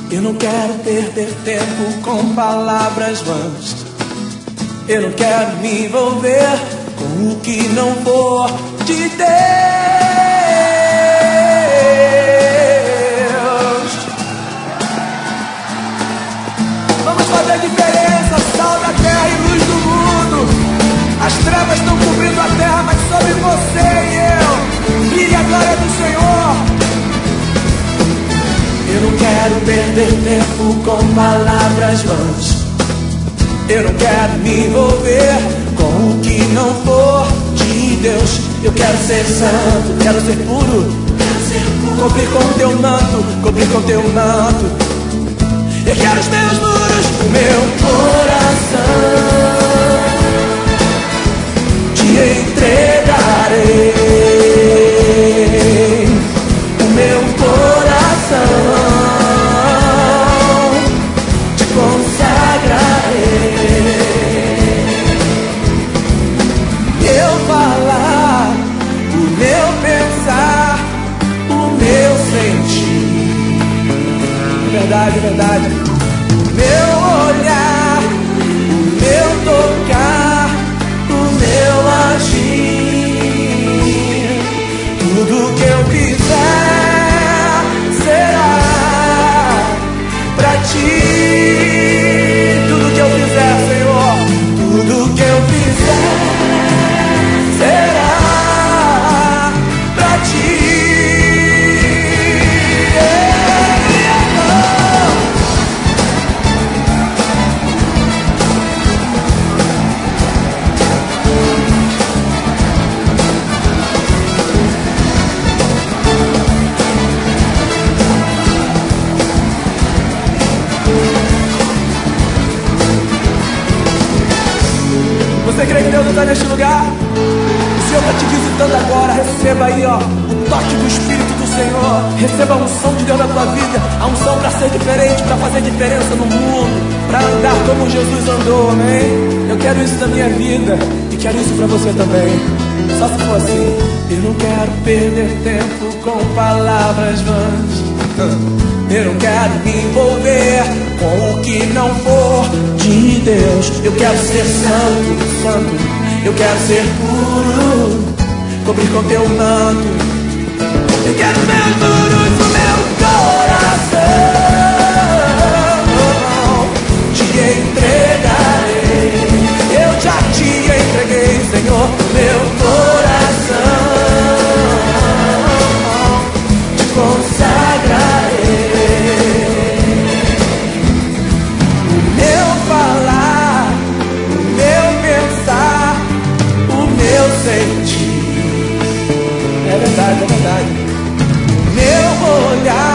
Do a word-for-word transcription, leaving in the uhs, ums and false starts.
Eu não quero perder tempo com palavras vãs. Eu não quero me envolver com o que não for de Deus. Vamos fazer a diferença, sal da terra e luz do mundo. As trevas estão cobrindo a terra, mas sobre você e eu brilha a glória do Senhor. Eu não quero perder tempo com palavras vãs. Eu não quero me envolver com o que não for de Deus. Eu quero ser santo, quero ser puro, quero ser puro. Cobrir com teu manto, cobrir com teu manto. Eu quero os meus muros, o meu coração te entregarei. O meu coração te consagrarei. Eu falar, o meu pensar, o meu sentir. Verdade, verdade. O meu olhar, o meu tocar, o meu agir. Tudo que eu quiser será pra ti. Tudo que eu fizer, Senhor, tudo que eu fizer será pra ti. Você crê que Deus está neste lugar? O Senhor está te visitando agora. Receba aí, ó, o toque do Espírito do Senhor. Receba a unção de Deus na tua vida. A unção para ser diferente, para fazer diferença no mundo, para andar como Jesus andou, amém? Eu quero isso na minha vida e quero isso para você também. Só se for assim. Eu não quero perder tempo com palavras vãs. Eu não quero me envolver com o que não for de Deus. Eu quero ser santo, santo. Eu quero ser puro, cobrir com teu manto. Eu quero meus muros, o meu coração te entregarei. Eu já te entreguei, Senhor, meu coração te consagrarei. Sentir. É verdade, é verdade. Meu olhar.